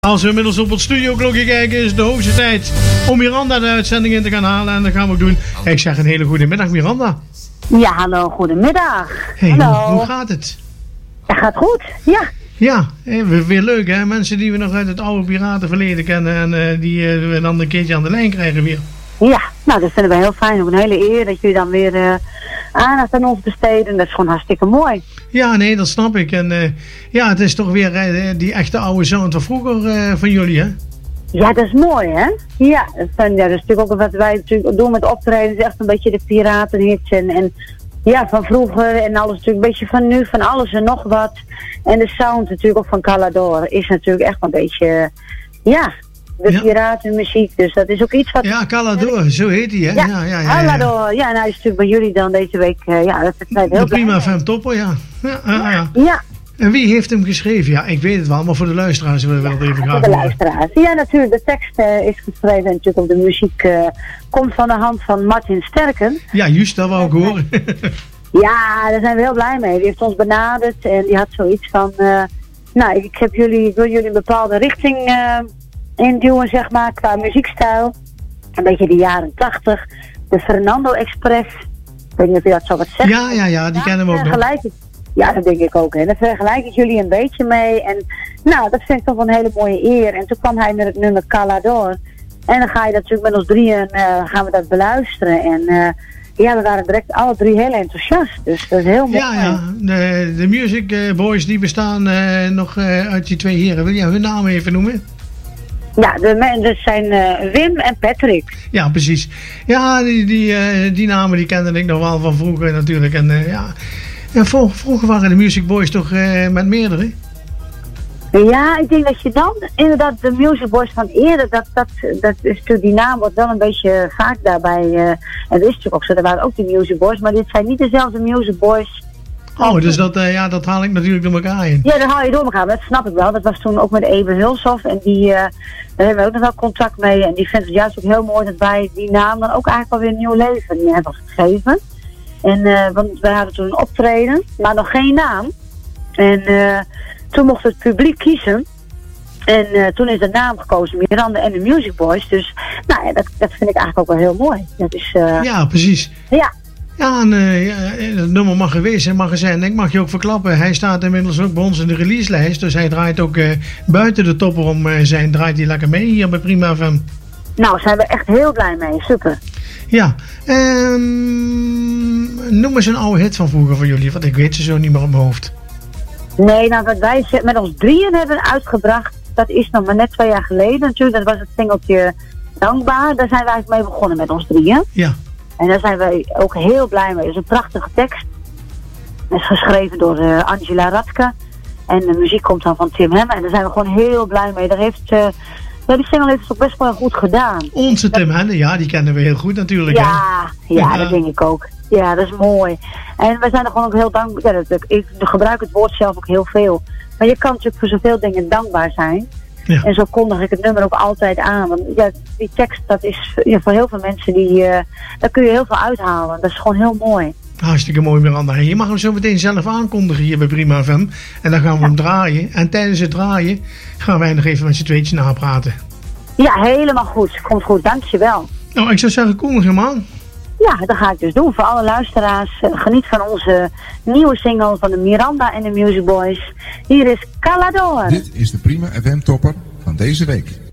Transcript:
Als we inmiddels op het studioklokje kijken, is het de hoogste tijd om Miranda de uitzending in te gaan halen. En dat gaan we ook doen. Ik zeg een hele goede middag, Miranda. Ja, hallo, goedemiddag. Hey, hallo. Hoe gaat het? Dat gaat goed, ja. Ja, weer leuk hè. Mensen die we nog uit het oude piratenverleden kennen en die we dan een keertje aan de lijn krijgen weer. Ja, nou dat vinden we heel fijn. Ook een hele eer dat jullie dan weer aandacht aan ons besteden. Dat is gewoon hartstikke mooi. Ja, nee, dat snap ik. En ja, het is toch weer die echte oude sound van vroeger van jullie hè? Ja, dat is mooi hè. Ja, dat is natuurlijk ook wat wij natuurlijk doen met optreden. Is echt een beetje de piratenhits en ja, van vroeger en alles natuurlijk een beetje van nu, van alles en nog wat. En de sound natuurlijk ook van Calador is natuurlijk echt een beetje, ja, de piratenmuziek. Dus dat is ook iets wat... Ja, Calador, zo heet hij hè? Ja, Calador. Ja, nou is natuurlijk bij jullie dan deze week, ja, dat is heel de Prima FM Topper, ja. Ja. En wie heeft hem geschreven? Ja, ik weet het wel, maar voor de luisteraars willen we dat even graag voor de luisteraars. Ja, natuurlijk. De tekst is geschreven en natuurlijk ook de muziek komt van de hand van Martin Sterken. Ja, juist, dat wou ik horen. Ja, daar zijn we heel blij mee. Die heeft ons benaderd en die had zoiets van... nou, ik wil jullie een bepaalde richting induwen, zeg maar, qua muziekstijl. Een beetje de jaren 80. De Fernando Express. Ik weet niet of je dat zo wat zegt. Ja, die kennen we ook nog. Ja, dat denk ik ook. Hè. Daar vergelijk ik jullie een beetje mee. En nou, dat vind ik toch wel een hele mooie eer. En toen kwam hij met het nummer Calador. En dan ga je dat natuurlijk met ons drieën, gaan we dat beluisteren. En ja, we waren direct alle drie heel enthousiast. Dus dat is heel mooi. Ja. De Music Boys die bestaan nog uit die twee heren. Wil jij hun namen even noemen? Ja, dat zijn Wim en Patrick. Ja, precies. Ja, die namen die kende ik nog wel van vroeger natuurlijk. En ja... En vroeger waren de Music Boys toch met meerdere? Ja, ik denk dat je dan inderdaad de Music Boys van eerder, dat is natuurlijk, die naam wordt wel een beetje vaak daarbij, en dat is natuurlijk ook zo, er waren ook de Music Boys, maar dit zijn niet dezelfde Music Boys. Oh, dus dat haal ik natuurlijk door elkaar in. Ja, dat haal je door elkaar, dat snap ik wel. Dat was toen ook met Ebe Hulshoff en daar hebben we ook nog wel contact mee en die vindt het juist ook heel mooi dat wij die naam dan ook eigenlijk alweer een nieuw leven hebben gegeven. En want wij hadden toen een optreden, maar nog geen naam. En toen mocht het publiek kiezen. En toen is de naam gekozen, Miranda en de Music Boys. Dus nou, ja, dat vind ik eigenlijk ook wel heel mooi. Dat is, ja, precies. Ja. Ja, en het nummer mag geweest zijn, mag er zijn. Ik mag je ook verklappen, hij staat inmiddels ook bij ons in de releaselijst. Dus hij draait ook buiten de topper om draait hij lekker mee hier bij Prima FM. Nou, zijn we echt heel blij mee. Super. Ja, noem eens een oude hit van vroeger van jullie, want ik weet ze zo niet meer op mijn hoofd. Nee, nou wat wij met ons drieën hebben uitgebracht, dat is nog maar net 2 jaar geleden natuurlijk. Dat was het singeltje Dankbaar, daar zijn wij eigenlijk mee begonnen met ons drieën. Ja. En daar zijn wij ook heel blij mee. Het is een prachtige tekst. Het is geschreven door Angela Radke. En de muziek komt dan van Tim Hemme. En daar zijn we gewoon heel blij mee. Die single heeft het ook best wel goed gedaan. Onze Tim Hemme, ja, die kennen we heel goed natuurlijk. Ja, dat denk ik ook. Ja, dat is mooi. En we zijn er gewoon ook heel dankbaar. Ja, ik gebruik het woord zelf ook heel veel. Maar je kan natuurlijk voor zoveel dingen dankbaar zijn. Ja. En zo kondig ik het nummer ook altijd aan. Want ja, die tekst, dat is voor heel veel mensen, daar kun je heel veel uithalen. Dat is gewoon heel mooi. Hartstikke mooi, Miranda. Je mag hem zo meteen zelf aankondigen hier bij Prima FM. En dan gaan we hem draaien. En tijdens het draaien gaan wij nog even met z'n tweetjes napraten. Ja, helemaal goed. Komt goed, dankjewel. Nou, ik zou zeggen, kondig hem aan. Ja, dat ga ik dus doen. Voor alle luisteraars, geniet van onze nieuwe single van de Miranda en de Music Boys. Hier is Calador. Dit is de Prima FM Topper van deze week.